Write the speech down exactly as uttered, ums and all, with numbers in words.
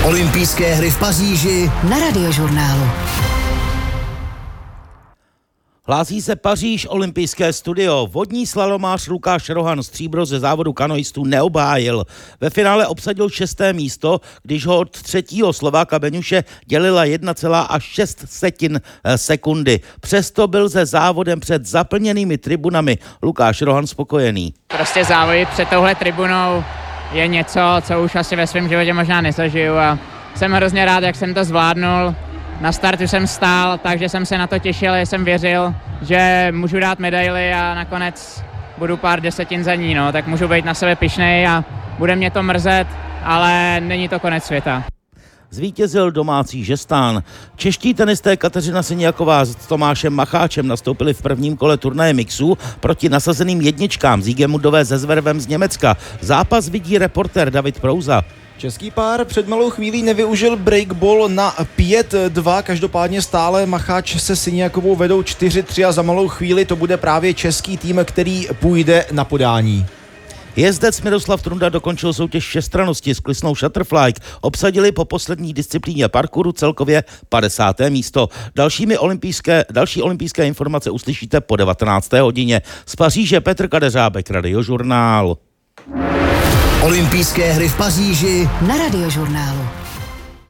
Olympijské hry v Paříži na Radiožurnálu. Hlásí se Paříž, olympijské studio. Vodní slalomář Lukáš Rohan stříbro ze závodu kanoistů neobhájil. Ve finále obsadil šesté místo, když ho od třetího Slováka Beňuše dělila jedna celá šest sekundy. Přesto byl se závodem před zaplněnými tribunami Lukáš Rohan spokojený. Prostě závody před touhle tribunou je něco, co už asi ve svém životě možná nezažiju a jsem hrozně rád, jak jsem to zvládnul. Na startu jsem stál, takže jsem se na to těšil, jsem věřil, že můžu dát medaili a nakonec budu pár desetin za ní, no, tak můžu být na sebe pyšnej a bude mě to mrzet, ale není to konec světa. Zvítězil domácí Žestán. Čeští tenisté Kateřina Siniaková s Tomášem Macháčem nastoupili v prvním kole turnaje mixů proti nasazeným jedničkám Siegemundové se Zverevem z Německa. Zápas vidí reportér David Prouza. Český pár před malou chvílí nevyužil breakball na pět dva, každopádně stále Macháč se Siniakovou vedou čtyři tři a za malou chvíli to bude právě český tým, který půjde na podání. Jezdec Miroslav Trunda dokončil soutěž všestrannosti s klisnou Shutterfly. Obsadili po poslední disciplíně parkouru celkově padesáté místo. Dalšími olympijské, další olympijské informace uslyšíte po devatenácté hodině. Z Paříže Petr Kadeřábek, Radiožurnál. Olympijské hry v Paříži na Radiožurnálu.